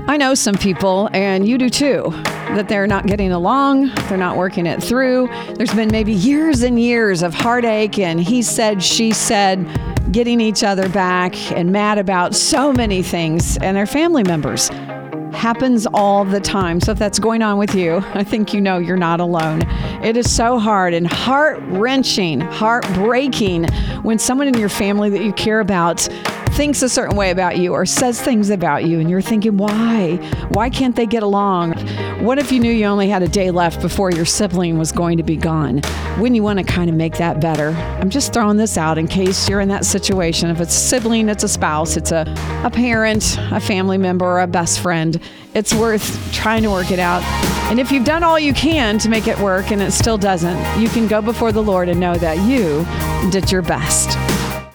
I know some people, and you do too, that they're not getting along, they're not working it through. There's been maybe years and years of heartache and he said, she said, getting each other back and mad about so many things, and their family members. Happens all the time. So if that's going on with you, I think you know you're not alone. It is so hard and heart-wrenching, heartbreaking when someone in your family that you care about thinks a certain way about you or says things about you and you're thinking, why? Why can't they get along? What if you knew you only had a day left before your sibling was going to be gone? Wouldn't you want to kind of make that better? I'm just throwing this out in case you're in that situation. If it's a sibling, it's a spouse, it's a parent, a family member, or a best friend. It's worth trying to work it out. And if you've done all you can to make it work and it still doesn't, you can go before the Lord and know that you did your best.